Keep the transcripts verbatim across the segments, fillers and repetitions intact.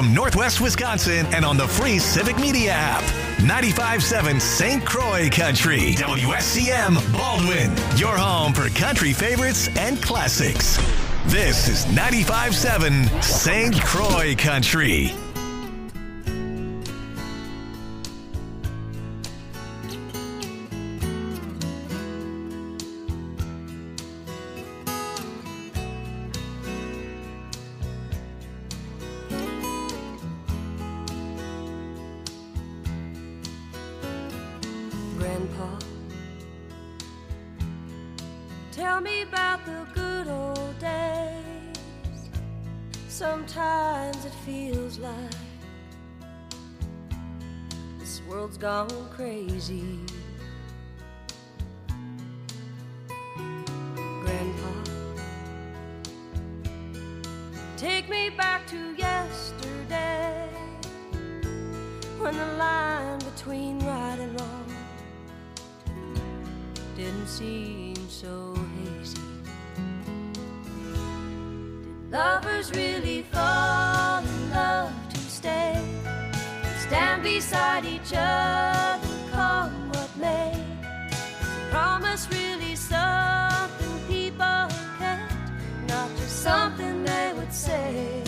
from Northwest Wisconsin and on the free Civic Media app. ninety-five point seven Saint Croix Country. W S C M Baldwin. Your home for country favorites and classics. This is ninety-five point seven Saint Croix Country. Grandpa, tell me about the good old days. Sometimes it feels like this world's gone crazy. Grandpa, take me back to yesterday, when the line between right and wrong didn't seem so hazy. Did lovers really fall in love to stay, stand beside each other, come what may? Is promise really something people kept, not just something they would say?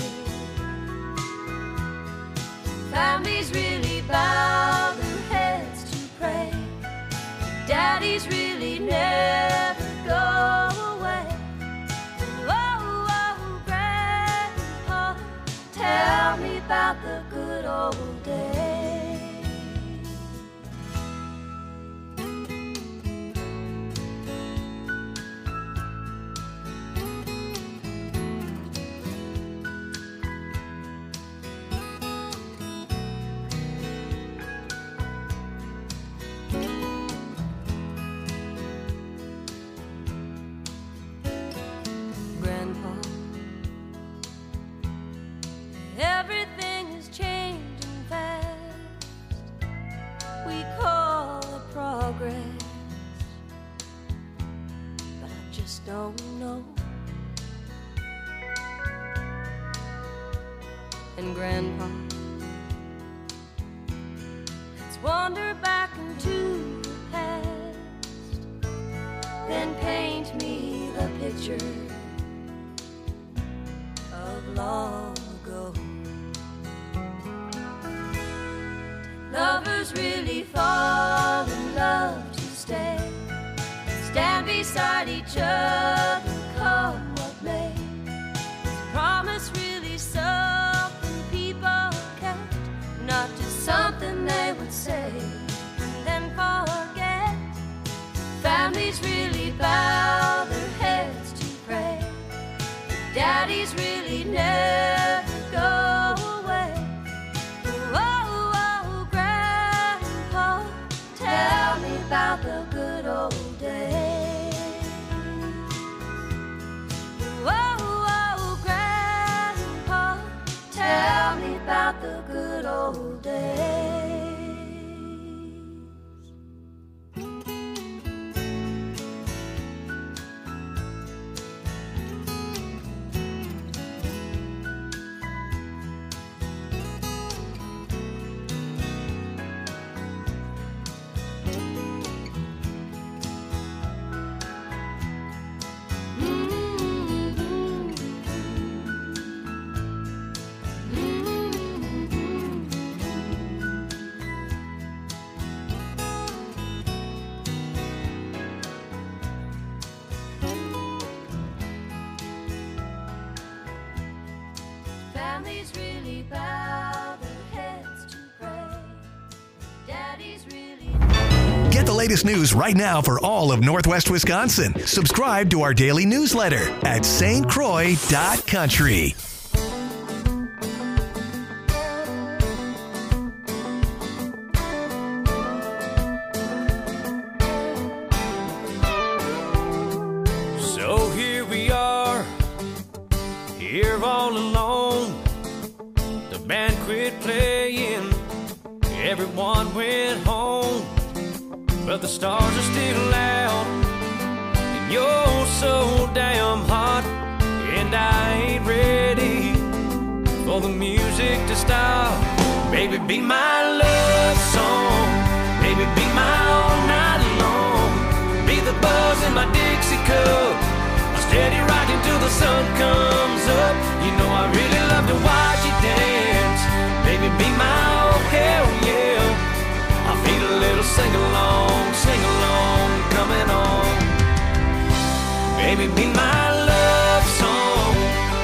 Families really bow their heads to pray, daddies really never go away. Oh, oh, Grandpa, tell me about the good old days. Everything is changing fast. We call it progress, but I just don't know. And Grandpa, let's wander back into the past, then paint me the picture of long ago. Lovers really fall in love to stay, stand beside each other, come what may? Is promise really something people kept, not just something they would say and then forget? Families really bow their heads to pray, daddies really never go away. Oh, oh, Grandpa, tell me about the good old days. Oh, oh, Grandpa, tell me about the good old days. Families really bow their heads to pray, daddies really... Get the latest news right now for all of Northwest Wisconsin. Subscribe to our daily newsletter at S T Croix dot country. So here we are, here all alone. The band quit playing, everyone went home, but the stars are still out, and you're so damn hot, and I ain't ready for the music Victor style. Baby, be my love song. Baby, be my all night long. Be the buzz in my Dixie cup, my steady rocking till the sun comes up. You know I really love to watch you dance. Baby, be my oh hell yeah. I feel a little sing-along, sing-along coming on. Baby, be my love song.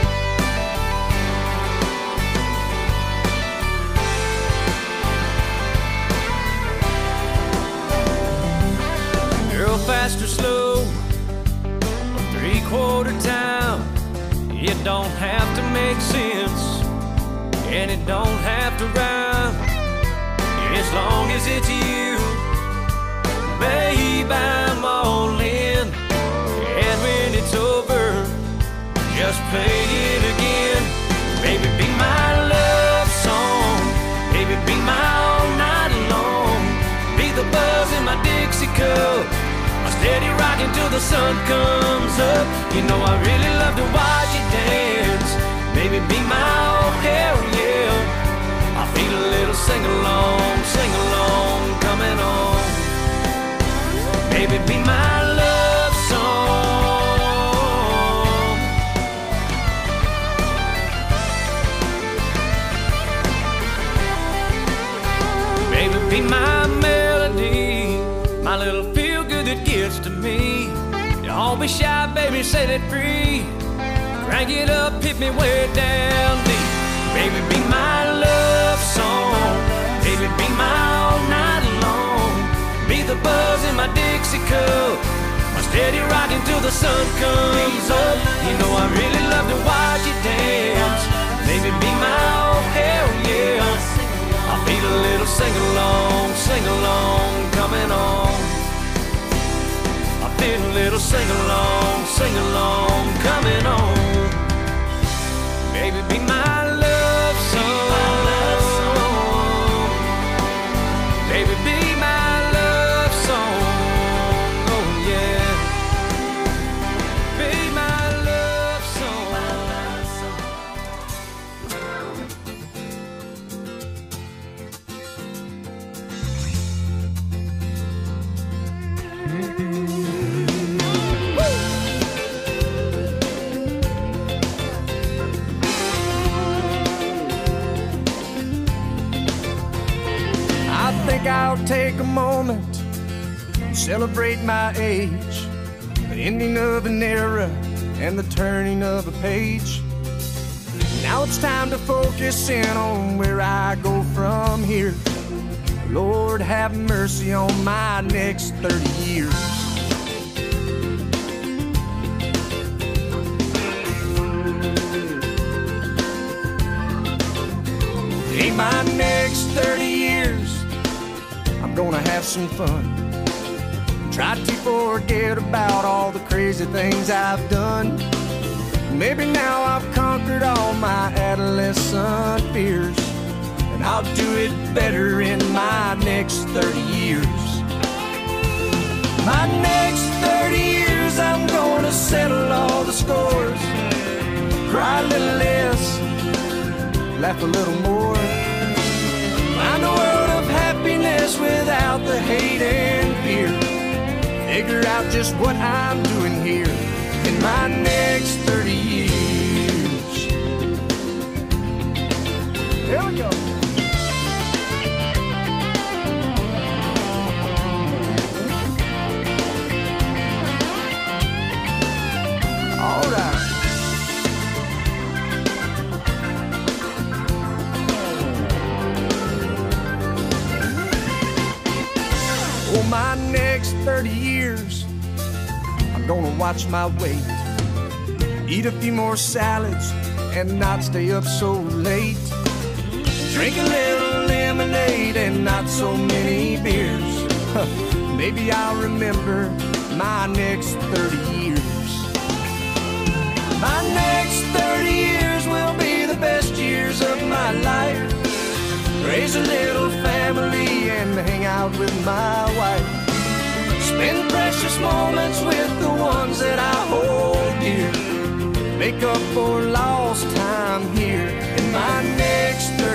Girl, fast or slow, three-quarter town. It don't have to make sense, and it don't have to rhyme. As long as it's you, babe, I'm all in. And when it's over, just play it again. Baby, be my love song. Baby, be my all night long. Be the buzz in my Dixie cup, my steady rocking till the sun comes up. You know I really love to watch you dance. Baby, be my oh hell yeah. I feel a little sing-along, sing-along coming on. Baby, be my love song. Baby, be my melody, my little feel-good that gets to me. Don't be shy, baby, set it free. Crank it up, hit me way down deep. Baby, be my love song. Baby, be my all night long. Be the buzz in my Dixie cup, my steady rocking till the sun comes up. You know I really love to watch you dance. Baby, be my oh hell yeah. I feel a little sing-along, sing-along coming on. I feel a little sing-along, sing-along coming on. Baby, be my love song. Baby, be my love song. Oh yeah. Be my love song. I think I'll take a moment and celebrate my age, the ending of an era and the turning of a page. Now it's time to focus in on where I go from here. Lord, have mercy on my next thirty years. In my next thirty years, I'm gonna have some fun. Try to forget about all the crazy things I've done. Maybe now I've conquered all my adolescent fears, and I'll do it better in my next thirty years. My next thirty years, I'm gonna settle all the scores. Cry a little less, laugh a little more. Find a world of happiness without the hate and fear. Figure out just what I'm doing here in my next thirty years. Here we go. All right. For my next thirty years, I'm gonna watch my weight, eat a few more salads, and not stay up so late. Drink a little lemonade and not so many beers. Maybe I'll remember my next thirty years. My next thirty years will be the best years of my life. Raise a little family and hang out with my wife. Spend precious moments with the ones that I hold dear. Make up for lost time here in my next thirty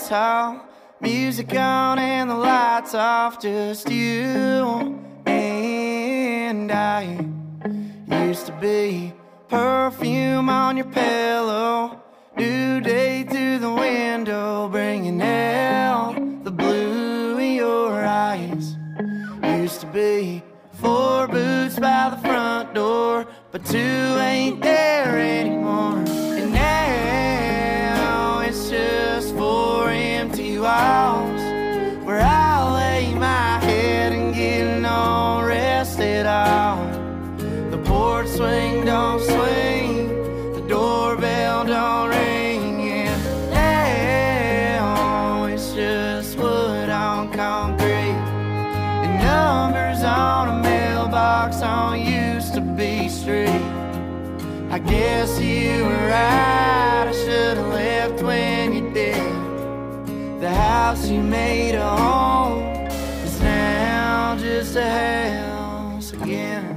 dance hall, music on and the lights off, just you and I. Used to be perfume on your pillow, new day through the window, bringing out the blue in your eyes. Used to be four boots by the front door, but two ain't there anymore. And now it's just four empty walls, where I lay my head and get no rest at all. The porch swing don't swing, the doorbell don't ring, and now it's just wood on concrete and numbers on a mailbox on used to be street. I guess you were right, I should've left when you did. The house you made a home is now just a house again.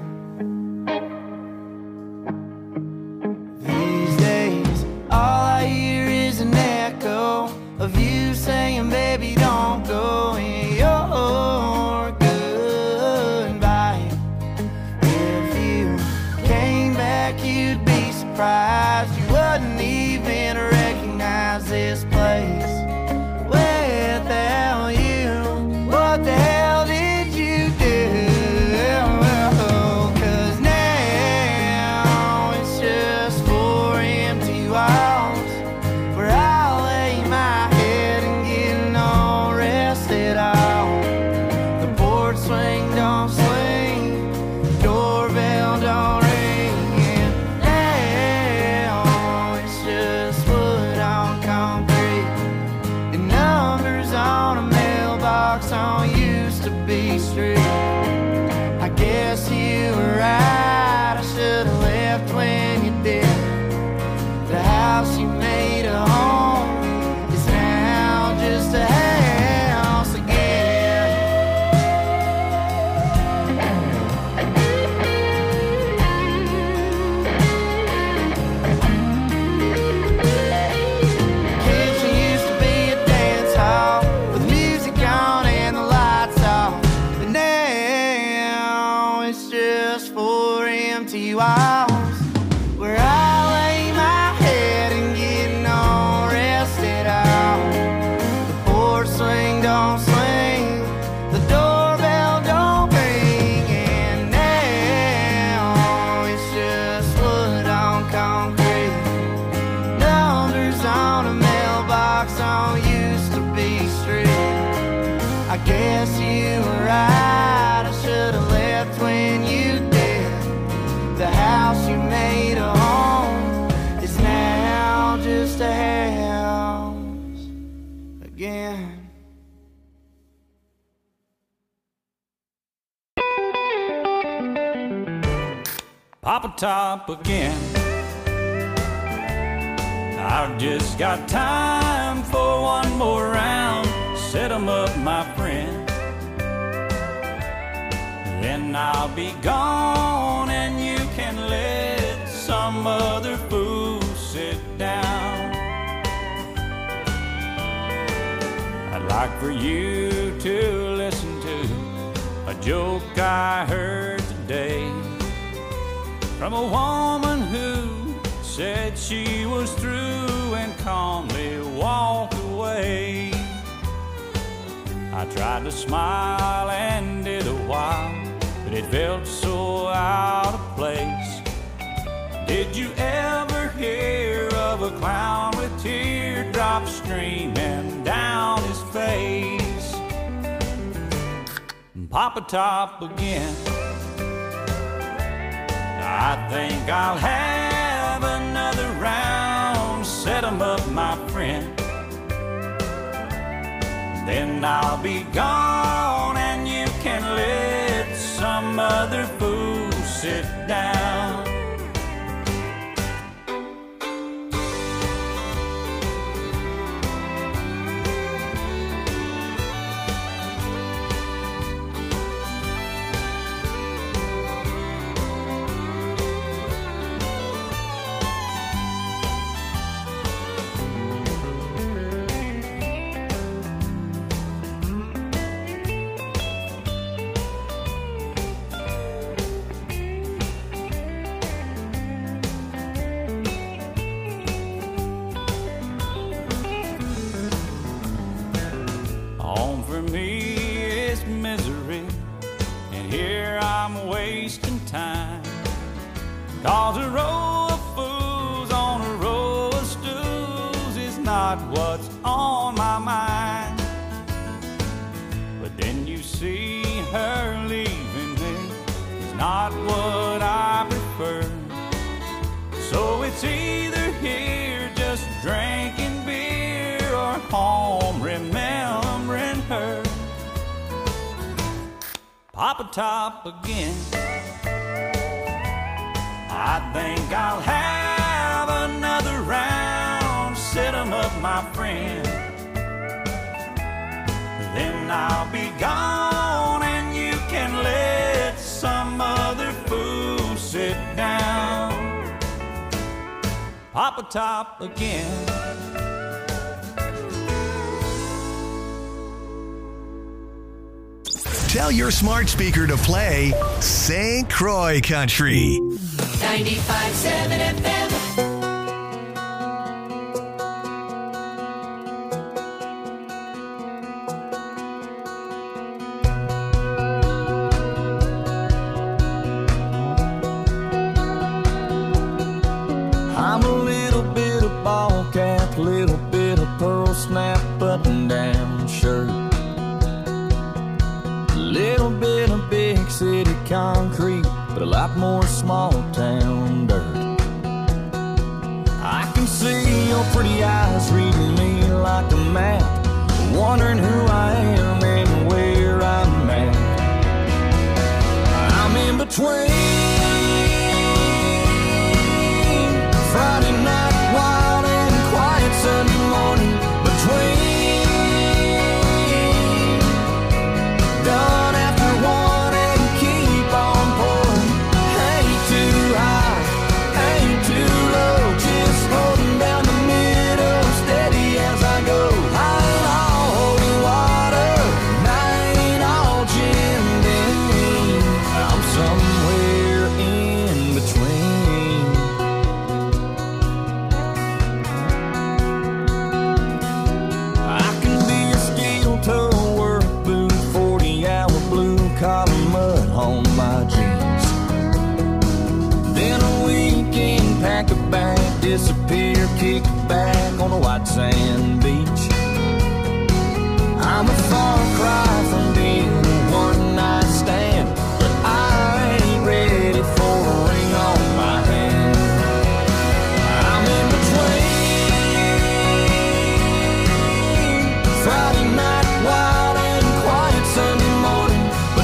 These days, all I hear is an echo of you saying, baby, don't go in your goodbye. If you came back, you'd be surprised you wouldn't even recognize this place without you. What the hell did you do? 'Cause now it's just four empty walls, where I lay my head and get no rest at all. The porch swing don't swing, the doorbell don't ring, and now it's just wood on concrete and numbers on a mailbox on used to be street. I guess you were right, I should've left when you did. The house you made a home is now just a house again. Kitchen used to be a dance hall with music on and the lights off, but now it's just four empty walls, where I lay my head and get no rest at all. The porch swing don't swing, the doorbell don't ring, and now it's just wood on concrete, numbers on a mailbox on used to be street. I guess you were right, I should've left when you did. The house you made a home is now just a house again. Papa Top again. I've just got time for one more round. Set 'em up, my friend. Then I'll be gone and you can let some other fool sit down. I'd like for you to listen to a joke I heard today from a woman who said she was through and calmly walked away. I tried to smile and did a while, but it felt so out of place. Did you ever hear of a clown with teardrops streaming down his face? Papa Top again. I think I'll have another round. Set 'em up, my friend. Then I'll be gone and you can let some other fool sit down. time. 'Cause a row of fools on a row of stools is not what's on my mind. But then you see her leaving me, it's not what I prefer. So it's either here just drinking beer or home remembering her. Pop a top again. I think I'll have another round, set 'em up, my friend. Then I'll be gone and you can let some other fool sit down. Pop a top again. Tell your smart speaker to play Saint Croix Country. ninety-five seven F M. I'm a little bit of ball cap, little bit of pearl snap button down shirt. Little bit of big city concrete, but a lot more small town dirt. I can see your pretty eyes reading me like a map, wondering who I am and where I'm at. I'm in between Friday night wild and quiet Sunday morning, between done after one and keep on pouring. Ain't too high, ain't too low, just holding down the middle, steady as I go. I ain't all holy water, and I ain't all Jim Beam. I'm somewhere in between. I can be a steel toe work boot, forty hour blue collar mud on my jeans. Then a weekend pack a bag, disappear, kick back on a white sand beach. I'm a far cry from being a one night stand, but I ain't ready for a ring on my hand. I'm in between Friday night wild and quiet Sunday morning,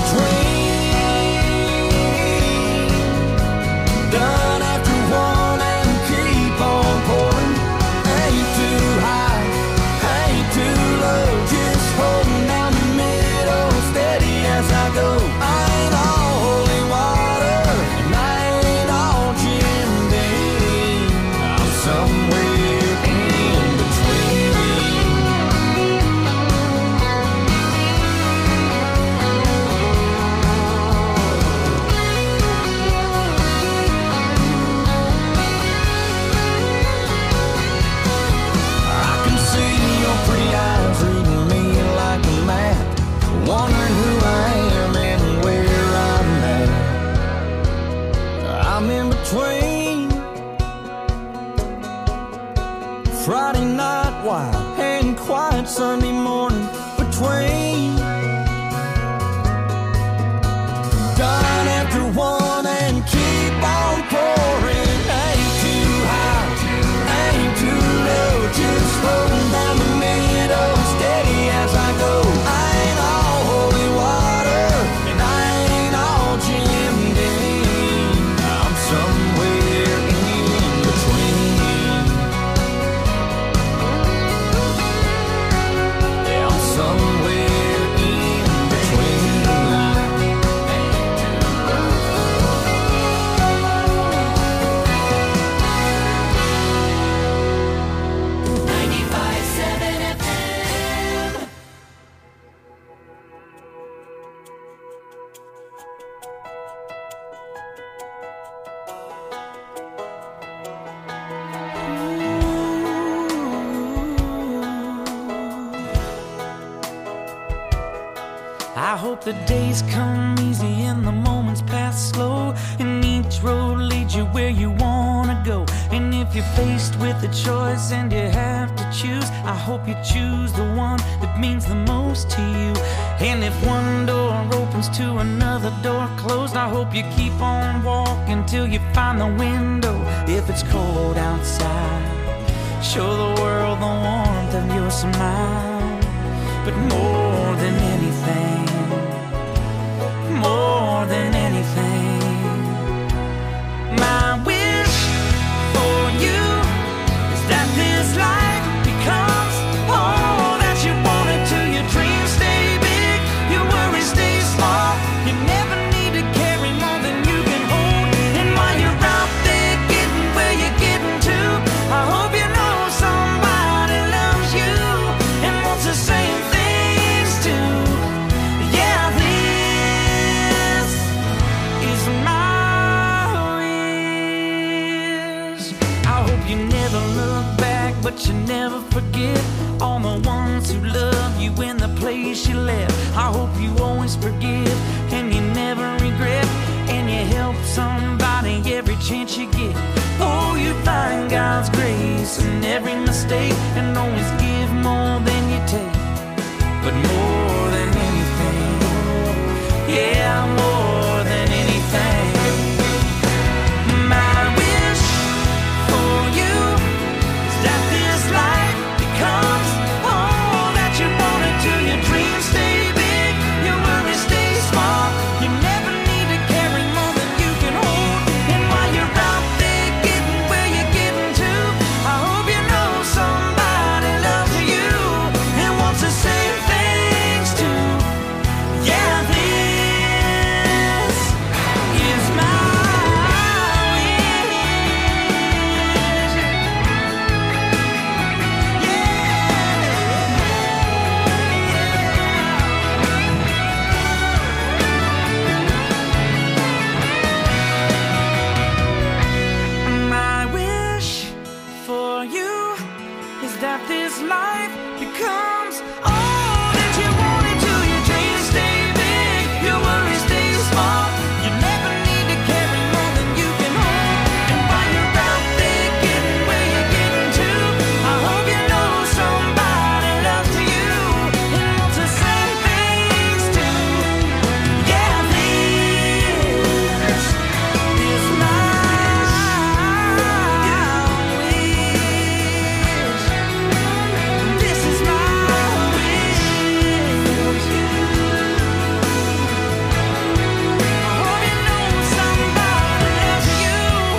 between done after one and keep on pouring. Ain't too high, ain't too low, just holding down the middle, steady as I go. I ain't all holy water, and I ain't all Jim Beam. I'm somewhere in between. I can see your pretty eyes reading me like a map, wondering who I am and where I'm at. I'm in between Friday night wild and quiet Sunday morning, between done after one and keep on pouring. Ain't too high, ain't too low, just holding down the middle, steady as I go. I ain't all holy water, and I ain't all Jim Beam. I'm somewhere in between. Yeah, I'm somewhere in between. ninety-five seven F M. I hope the days come easy and the moments pass slow. will, and each road leads you where you wanna go. And if you're faced with a choice and you have to choose, I hope you choose the one that means the most to you. And if one door opens to another door closed, I hope you keep on walking till you find the window. If it's cold outside, show the world the warmth of your smile. But more than anything, more than anything, my wish for you is that this life becomes all that you want it to. Your dreams stay big, your worries stay small. You never need to carry more than you can hold. And while you're out there getting where you're getting to, I hope you know somebody loves you and wants the same things too. Yeah, this is my wish. I hope you never look back, but you never forget all the ones who love you in the place you left. I hope you always forgive and you never regret, and you help somebody every chance you get. Oh, you find God's grace in every mistake, and always give more than you take. But more than anything, yeah, more than anything, my wish for you is that this life becomes all that you want it to. Your dreams stay big, your worries stay small. You never need to carry more than you can hold. And while you're out there getting where you're getting to, I hope you know somebody loves you and wants the same things too. Yeah, this is my wish. My wish for you is that this life becomes all that you want it to. Your dreams stay big, your worries stay small. You never need to carry more than you can hold. And while you're out there getting where you're getting to, I hope you know somebody loves you and wants the same things too. Yeah, this is my wish. This is my wish. I hope you know somebody loves you.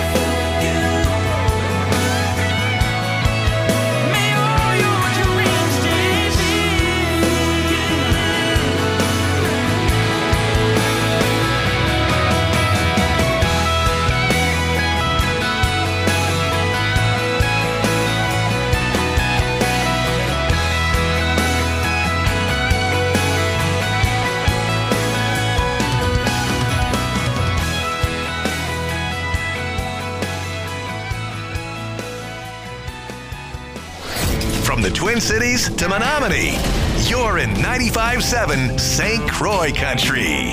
May all your dreams stay big. From the Twin Cities to Menominee, you're in ninety-five seven Saint Croix Country.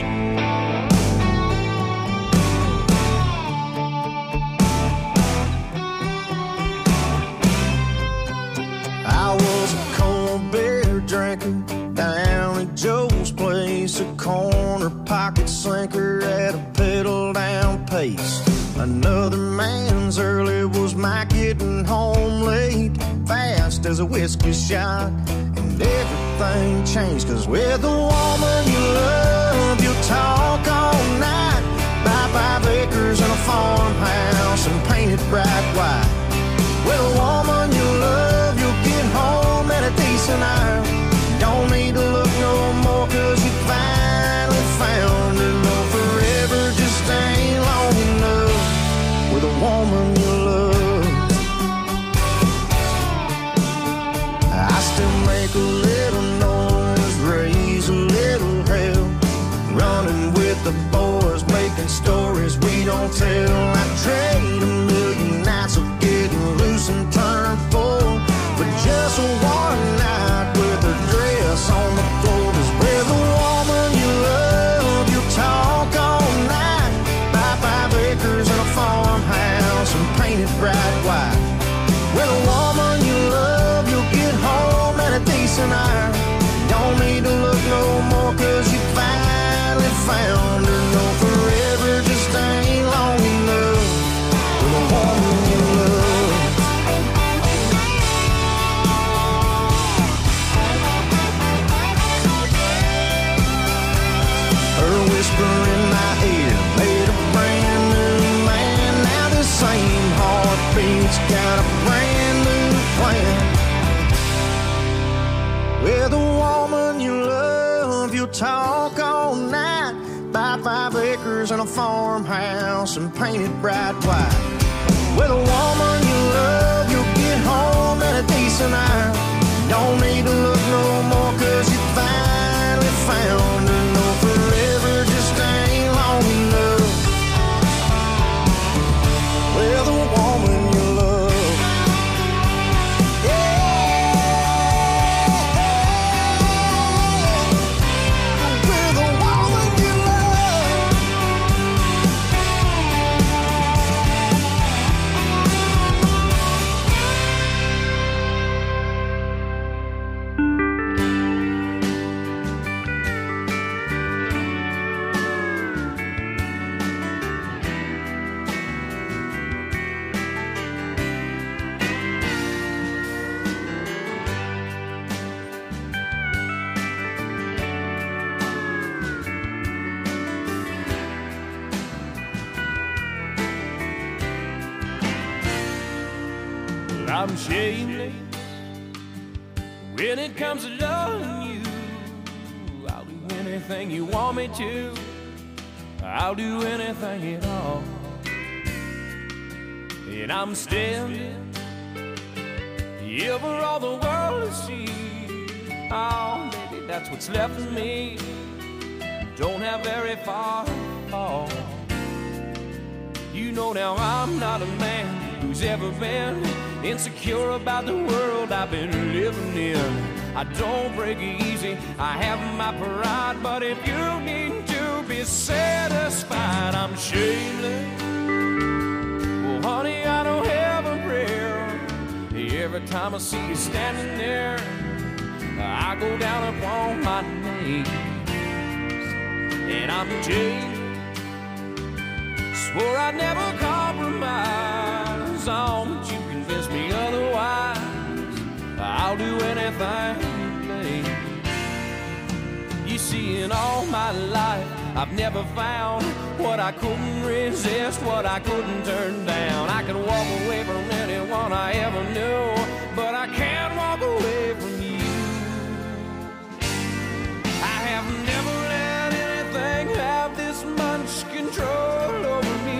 I was a cold beer drinker down at Joe's place, a corner pocket slinker at a pedal down pace. Another man's early was my getting home late, fast as a whiskey shot, and everything changed. Cause with the woman you love, you'll talk all night, buy five acres and a farmhouse and paint it bright white. With a woman you love, you'll get home at a decent hour. Don't need to look no more, cause you finally found her. No, forever just ain't long enough with a woman you love. I still make a little noise, raise a little hell, running with the boys, making stories we don't tell. I trade a million nights of getting loose and turn full for just one night with her dress on the floor. 'Cause with a woman you love, you'll talk all night, buy five over in my head made a brand new man. Now the same heartbeat's got a brand new plan. With a woman you love, you'll talk all night. Buy five acres and a farmhouse and paint it bright white. With a woman you love, you'll get home at a decent hour. Don't need to look no more, cause you finally found her. No, forever just ain't long enough. With a woman you love. Yeah. With a woman you love. I'm shameless when it comes to loving you. I'll do anything you want me to. I'll do anything at all. And I'm standing here for all the world to see. Oh, baby, that's what's left of me. Don't have very far to fall. You know now I'm not a man who's ever been insecure about the world I've been living in. I don't break easy, I have my pride, but if you need to be satisfied, I'm shameless. Well, honey, I don't have a prayer. Every time I see you standing there, I go down upon my knees. And I'm Jay, swore I'd never compromise on you. Convince me otherwise, I'll do anything you please. You see, in all my life, I've never found what I couldn't resist, what I couldn't turn down. I can walk away from anyone I ever knew, but I can't walk away from you. I have never let anything have this much control over me.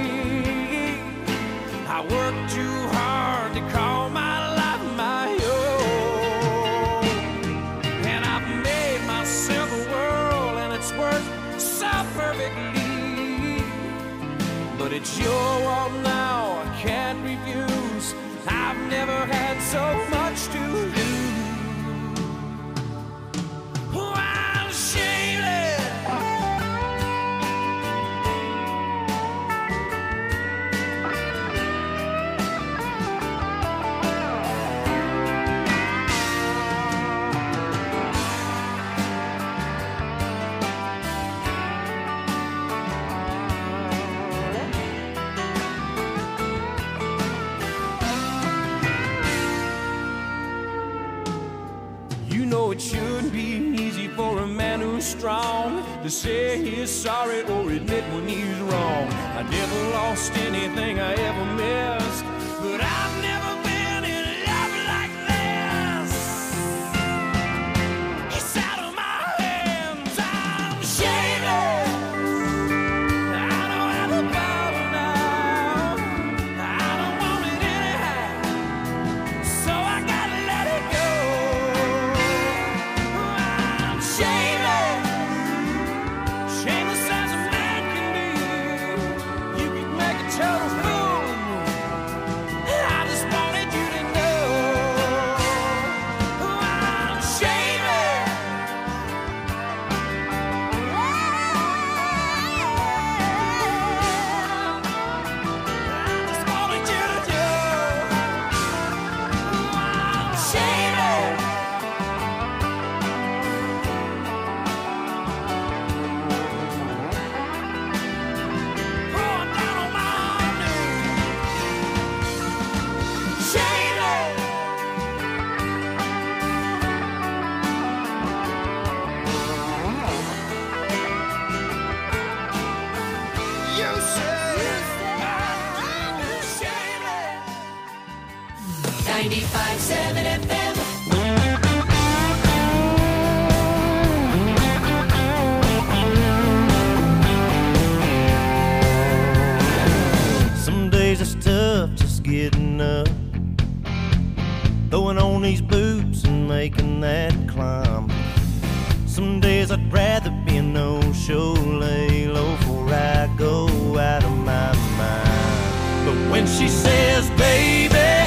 I work too hard to call my life my own, and I've made myself a world, and it's worked so perfectly. But it's your world now, I can't refuse. I've never had so much to lose. Oh, I'm shameless. It shouldn't be easy for a man who's strong to say he's sorry or admit when he's wrong. I never lost anything I ever missed, but I've never been in love like this. It's out of my hands, I'm shameless. I don't have a bottle now, I don't want it anyhow, so I gotta let it go. Shameless as a man can be. You can make a total fool of me, that climb. Some days I'd rather be a no-show, lay low before I go out of my mind. But when she says, baby,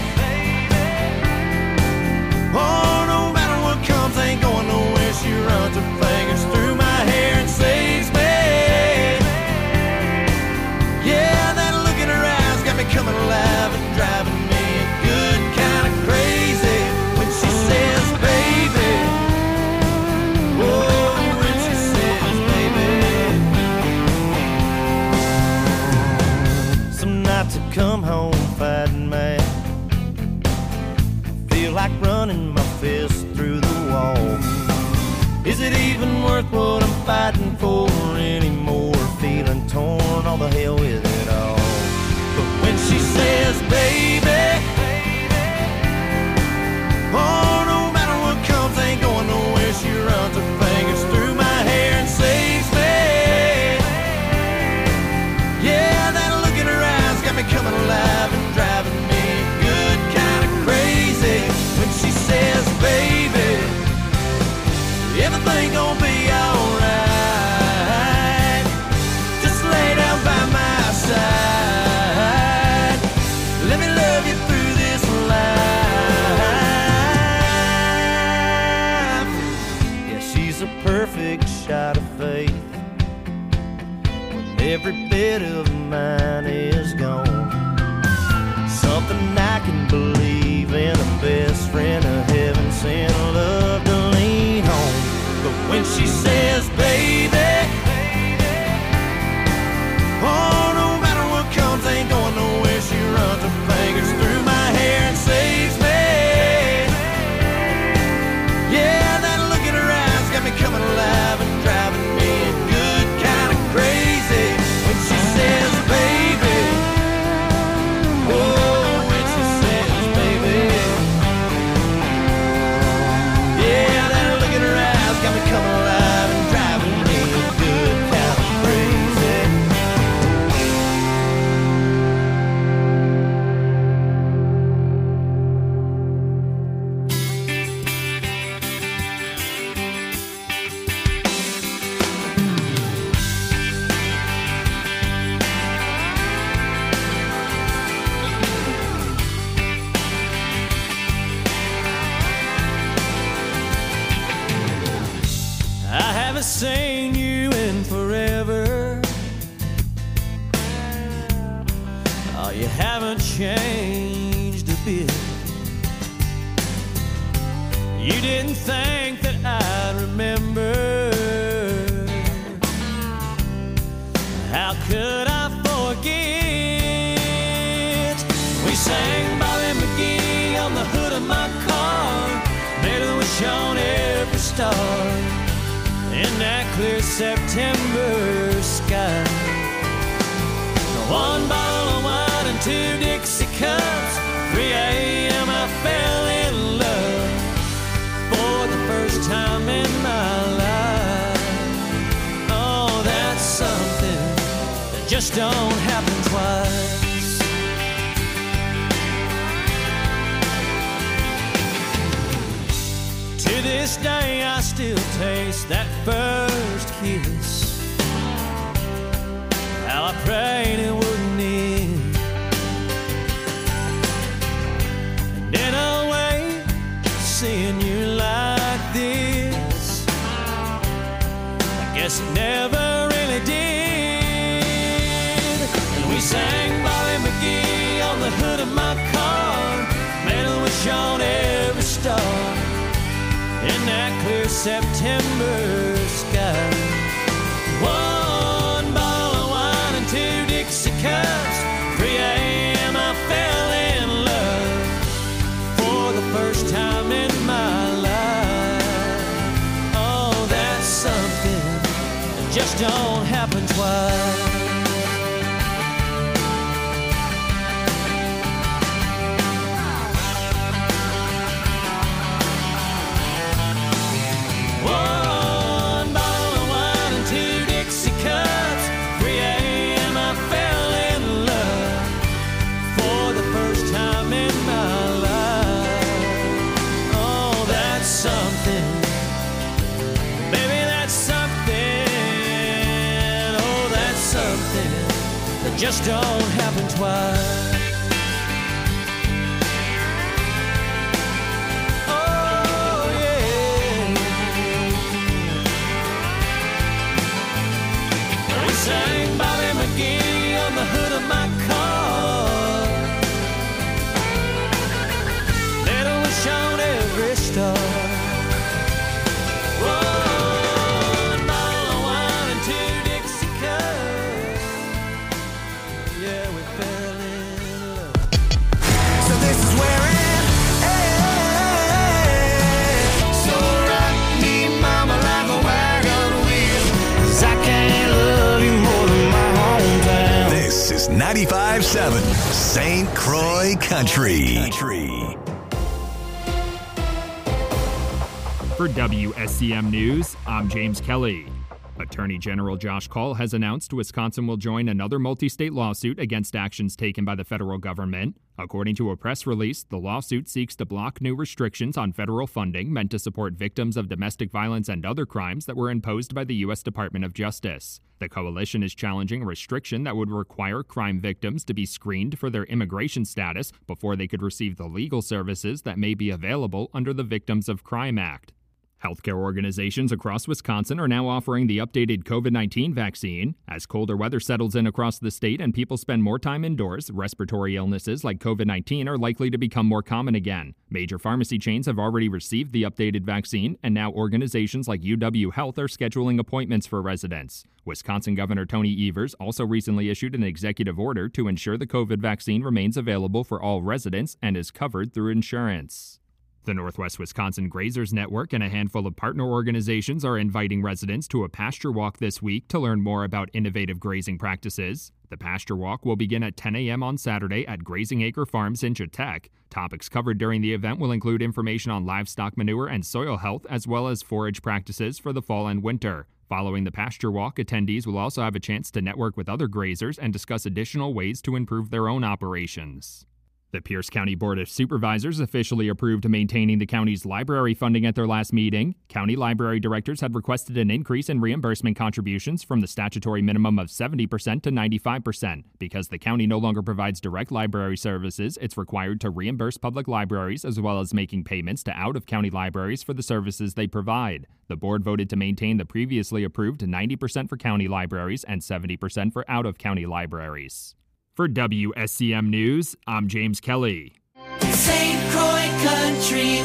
oh, no matter what comes, ain't going nowhere. She runs her fingers through my hair and saves me. Yeah, that look in her eyes got me coming alive and driving me a good kind of crazy. When she says, baby, oh, when she says, baby. Some nights I come home fighting mad, feel like running my fist through the wall. Is it even worth what I'm fighting for anymore? Feeling torn, all the hell with it all. But when she says, baby, oh, no matter what comes, ain't going nowhere. She runs her fingers through my hair and saves me. Yeah, that look in her eyes got me coming alive and driving me good kind of crazy. When she says, baby, everything gon' be alright. Just lay down by my side. Let me love you through this life. Yeah, she's a perfect shot of faith when every bit of mine is gone. Something I can believe in, a best friend of heaven sent, love to lean on. But when she says, baby, oh, no matter what comes, ain't going nowhere. She runs her fingers through my hair and saves me. Yeah, that look in her eyes got me coming alive and driving me good kind of crazy. When she says, baby, oh, when she says, baby, yeah, that look in her eyes got me coming alive and driving me good kind of crazy. I haven't seen you in forever. Oh, you haven't changed a bit. You didn't think that I'd remember. How could I forget? We sang Bobby McGee on the hood of my car, made a wish on every star in that clear September sky. One bottle of wine and two Dixie cups. three a.m. I fell in love for the first time in my life. Oh, that's something that just don't happen twice. To this day I still taste that first kiss. How I prayed it wouldn't end. And in a way, seeing you like this, I guess it never really did. And we sang Bobby McGee on the hood of my car, made a wish on every star in that clear September sky. One bottle of wine and two Dixie cups. three a.m. I fell in love for the first time in my life. Oh, that's something that just don't happen twice. One bottle of wine and two Dixie cups. three a.m. I fell in love for the first time in my life. Oh, that's something just don't happen twice. Sang Bobby McGee on the hood of my car. Little wish on every star. One bottle of wine and two Dixie cups. Yeah, we fell in love. So this is where it ends. So rock me, mama, like a wagon wheel, 'cause I can't love you more than my hometown. This is ninety-five seven Saint Croix Country. Country. For W S C M News, I'm James Kelly. Attorney General Josh Kaul has announced Wisconsin will join another multi-state lawsuit against actions taken by the federal government. According to a press release, the lawsuit seeks to block new restrictions on federal funding meant to support victims of domestic violence and other crimes that were imposed by the U S Department of Justice. The coalition is challenging a restriction that would require crime victims to be screened for their immigration status before they could receive the legal services that may be available under the Victims of Crime Act. Healthcare organizations across Wisconsin are now offering the updated COVID nineteen vaccine. As colder weather settles in across the state and people spend more time indoors, respiratory illnesses like COVID nineteen are likely to become more common again. Major pharmacy chains have already received the updated vaccine, and now organizations like U W Health are scheduling appointments for residents. Wisconsin Governor Tony Evers also recently issued an executive order to ensure the COVID vaccine remains available for all residents and is covered through insurance. The Northwest Wisconsin Grazers Network and a handful of partner organizations are inviting residents to a pasture walk this week to learn more about innovative grazing practices. The pasture walk will begin at ten a.m. on Saturday at Grazing Acre Farms in Chautauqua. Topics covered during the event will include information on livestock manure and soil health, as well as forage practices for the fall and winter. Following the pasture walk, attendees will also have a chance to network with other grazers and discuss additional ways to improve their own operations. The Pierce County Board of Supervisors officially approved maintaining the county's library funding at their last meeting. County library directors had requested an increase in reimbursement contributions from the statutory minimum of seventy percent to ninety-five percent. Because the county no longer provides direct library services, it's required to reimburse public libraries as well as making payments to out-of-county libraries for the services they provide. The board voted to maintain the previously approved ninety percent for county libraries and seventy percent for out-of-county libraries. For W S C M News, I'm James Kelly. Saint Croix Country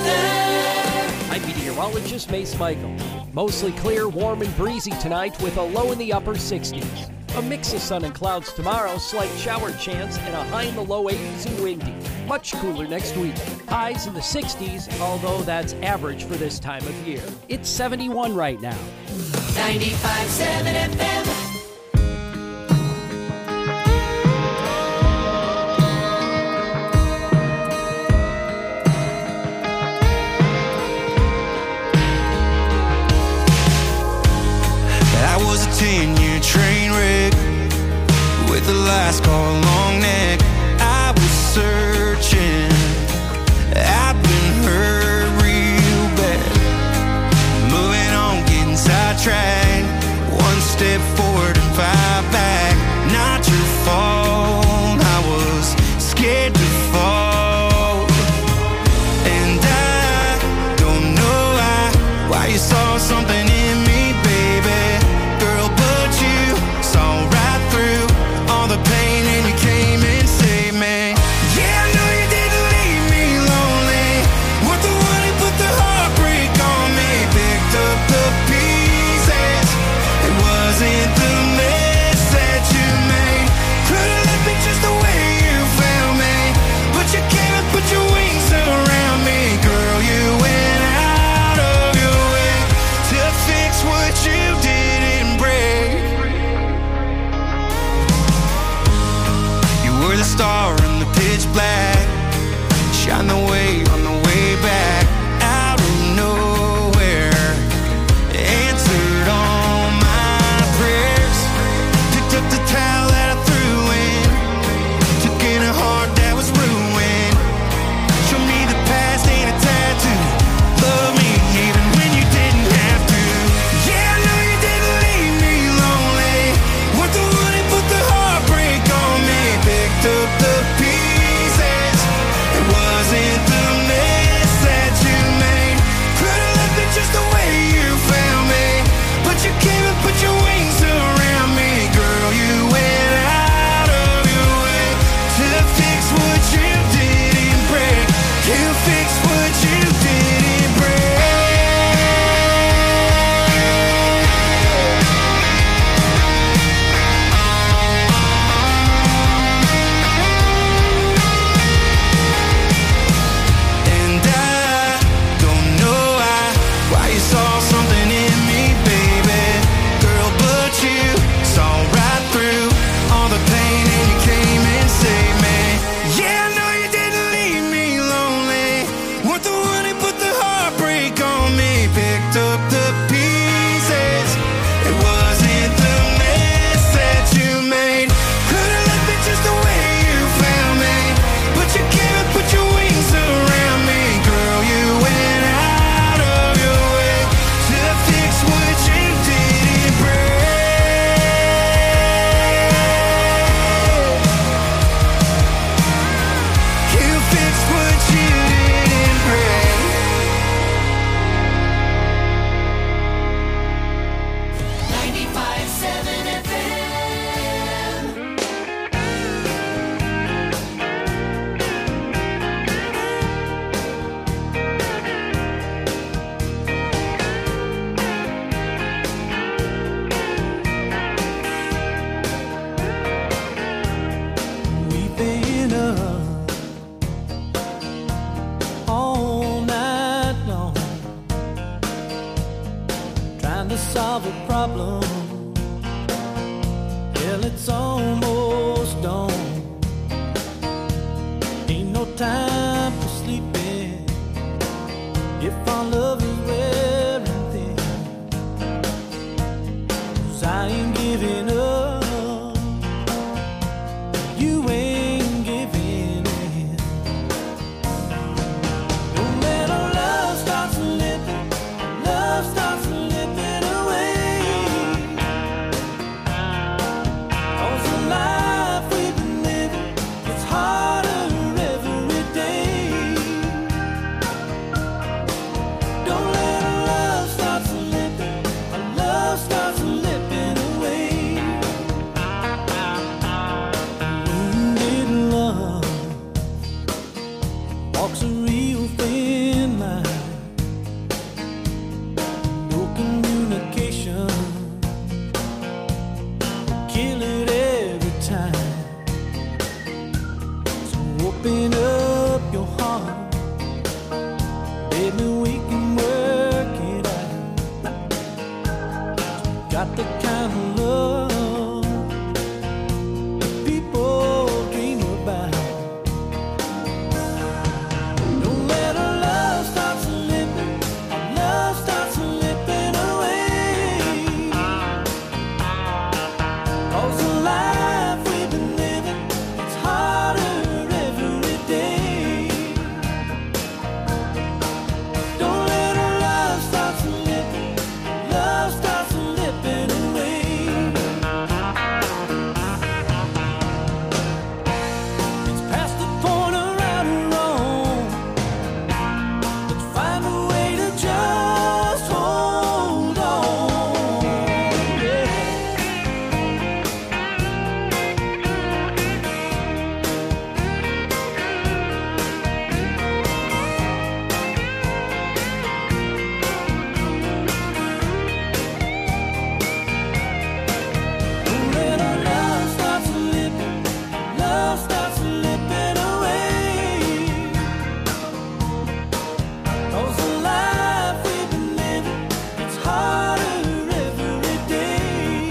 weather. I'm meteorologist Mace Michael. Mostly clear, warm, and breezy tonight with a low in the upper sixties. A mix of sun and clouds tomorrow, slight shower chance, and a high in the low eighties and windy. Much cooler next week. Highs in the sixties, although that's average for this time of year. It's seventy-one right now. ninety-five point seven F M. ten-year train wreck with the last car long neck. I was searching, I've been hurt real bad. Moving on, getting sidetracked. One step forward and five back. Not your fault, I was scared to fall. And I don't know why, why you saw something in me, baby. The pain and you came and saved me. Yeah, I know you didn't leave me lonely. Weren't the one who put the heartbreak on me. Picked up the pieces. It wasn't the mess that you made. Could've left me just the way you found me. But you giving up. You ain't giving in. Don't let our love start slipping. Love starts slipping away. Cause the life we've been living, it's harder every day. Don't let our love start slipping. Our love starts slipping away. Wounded love walks a real thin line. No communication, kill it every time. So open up your heart, baby, we can work it out. Got the kind of love that people dream about. Don't let our love start slipping. Our love starts slipping away. Cause the life we've been living, it's harder every day. Don't let our love start slipping. Love starts slipping away. It's past the point of right or wrong. Let's find a way to just hold on. Yeah. Don't let our love start slipping. Love starts slipping away. Cause the life we've been living, it's harder every day.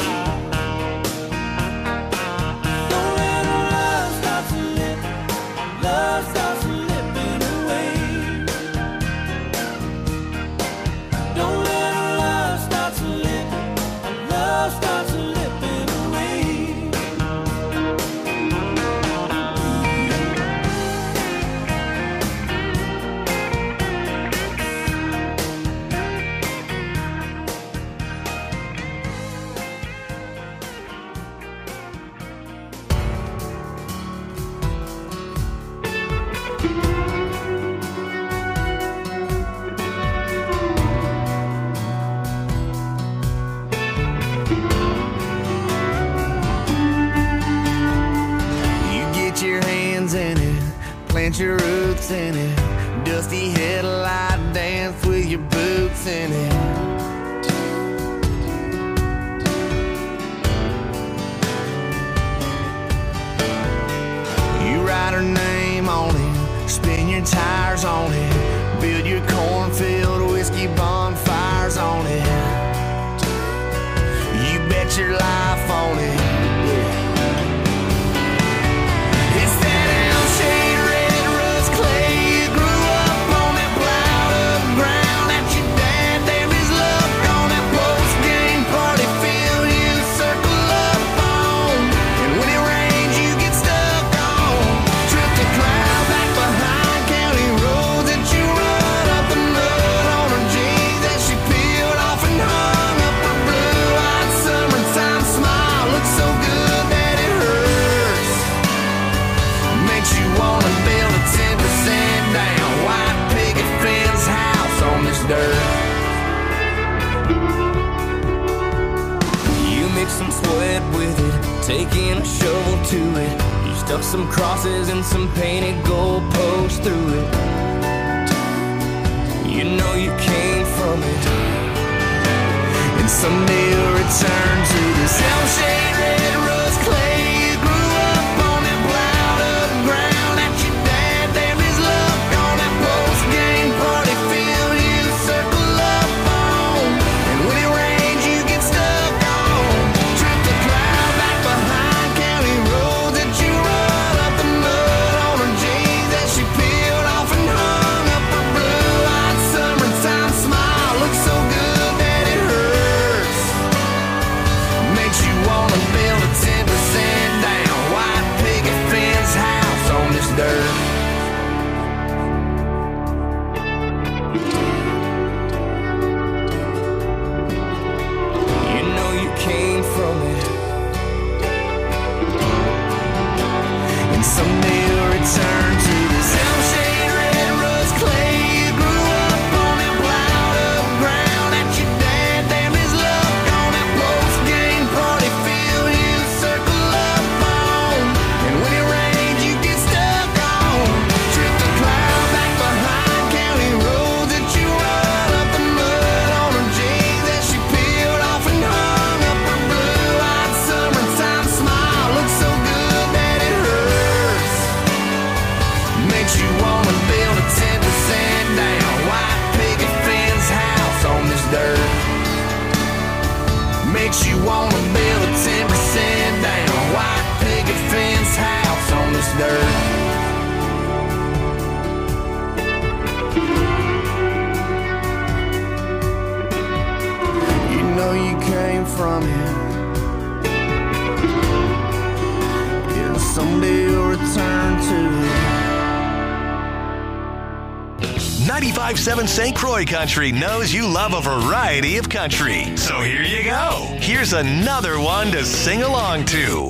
Don't let our love start slipping. Love starts slipping away. Don't let our love start slipping. Love starts slipping away. You get your hands in it, plant your roots in it. Dusty headlight dance with your boots in it. You write her name on it, spin your tires on it, build your cornfield whiskey bonfires on it. You bet your life on it. It's that L-shaped red rust clay. You grew up on that plowed up ground that your dad damned his luck on that post-game party field you circle up on. And when it rains you get stuck on. Trip the cloud back behind county roads that you run up the mud on her jeans that she peeled off and hung up her blue-eyed summertime smile. Looks so good that it hurts. Makes you wanna build a ten percent down white picket fence house on this dirt. You mix some sweat with it, taking a shovel to it. You stuck some crosses and some painted goalposts through it. You know you came from it, And someday you'll return to this L-shaped red rust clay. You grew up on that plowed up ground that your dad damned his luck on that post-game party field you circle up on. And when it rains you get stuck on. Trip the cloud back behind county roads that you run up the mud on her jeans that she peeled off and hung up her blue-eyed summertime smile. Looks so good that it hurts. someday you'll return to. ninety-five point seven Saint Croix Country knows you love a variety of country. So here you go. Here's another one to sing along to.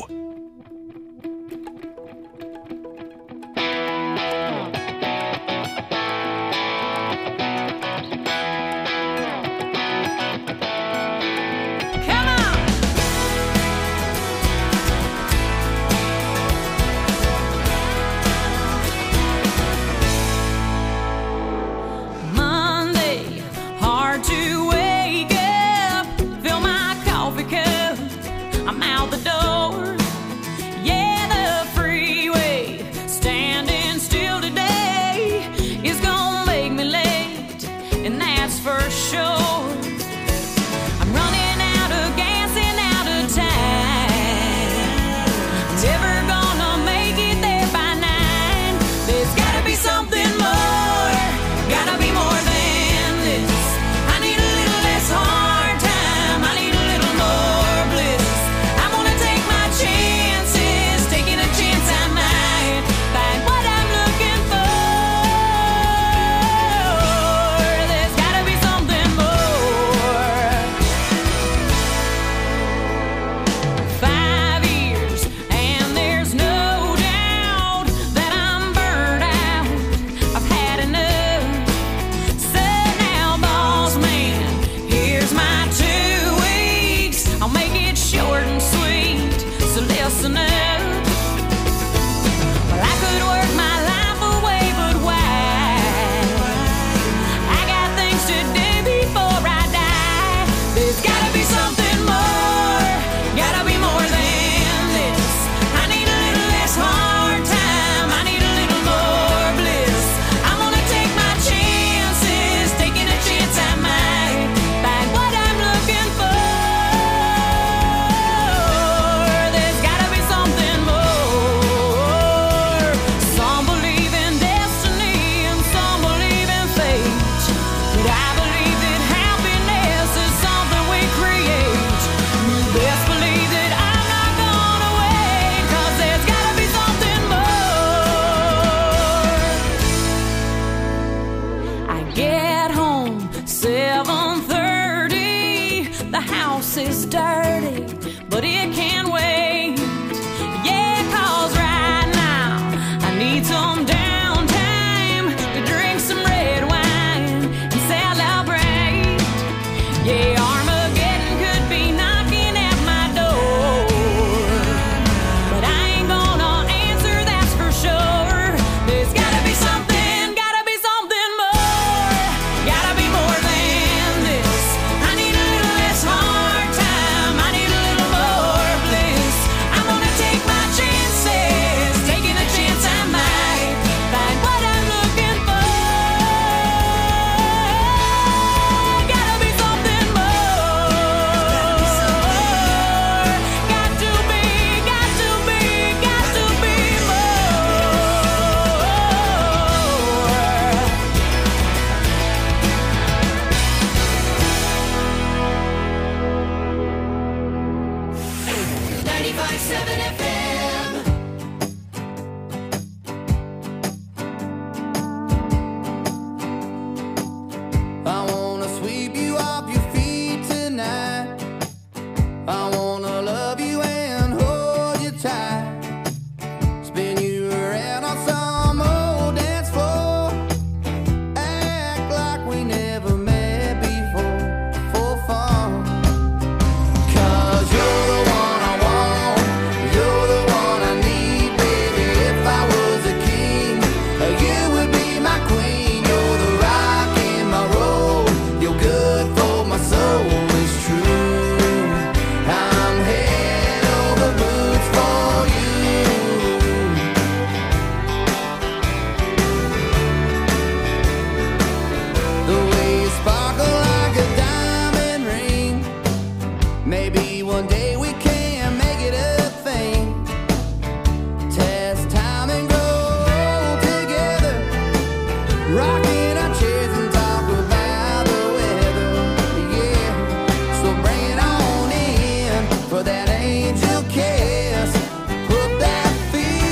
For that angel kiss, put that fear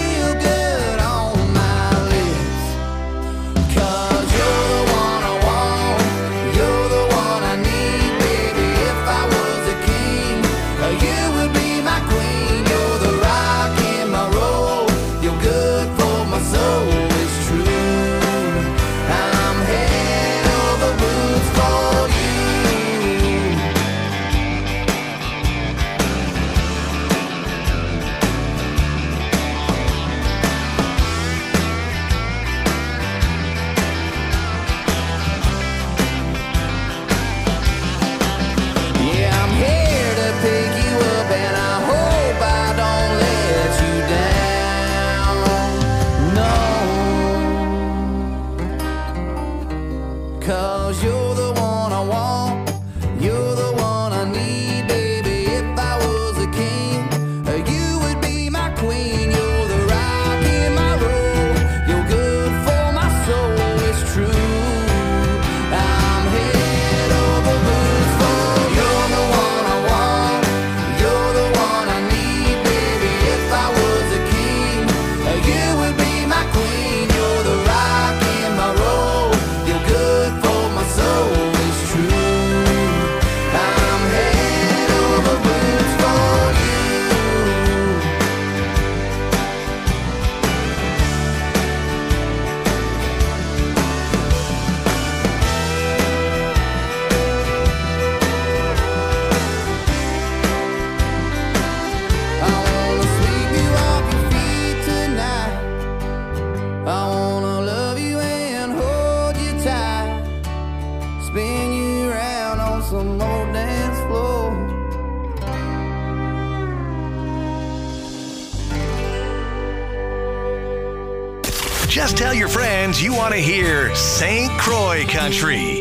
Just tell your friends you want to hear Saint Croix Country.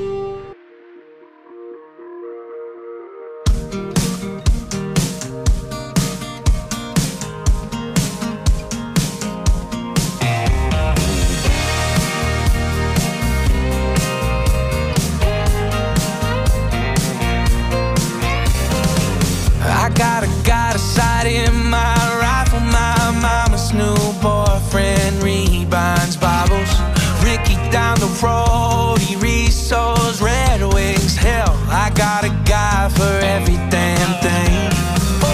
I got a got a sight in my rifle. My mama's new boyfriend rebinds Bibles. Ricky down the road, he resows Red Wings. Hell, I got a guy for every damn thing. Oh,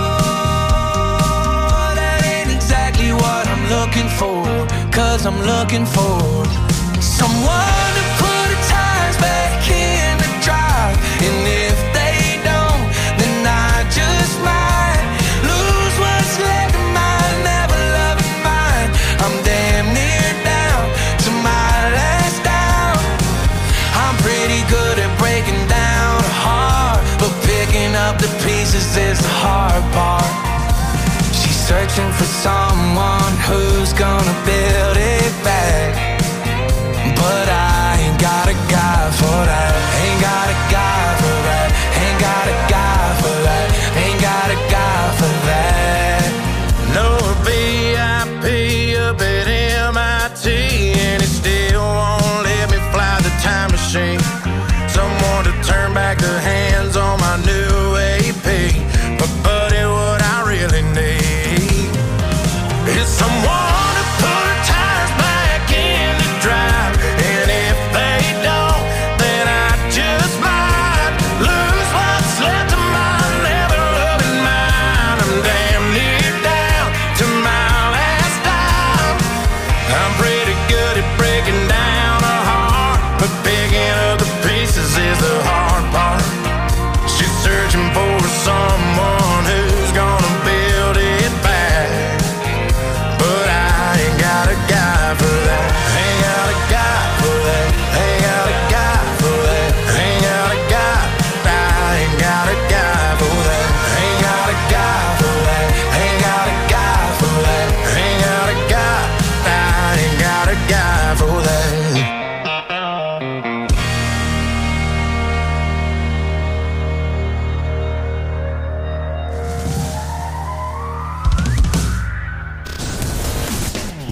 that ain't exactly what I'm looking for. Cause I'm looking for someone to put the tires back in the drive. And if they don't, then I just might lose what's left of my never loving mind. I'm damn near down to my last down. I'm pretty good at breaking down a heart, but picking up the pieces is the hard part. She's searching for someone who's gonna build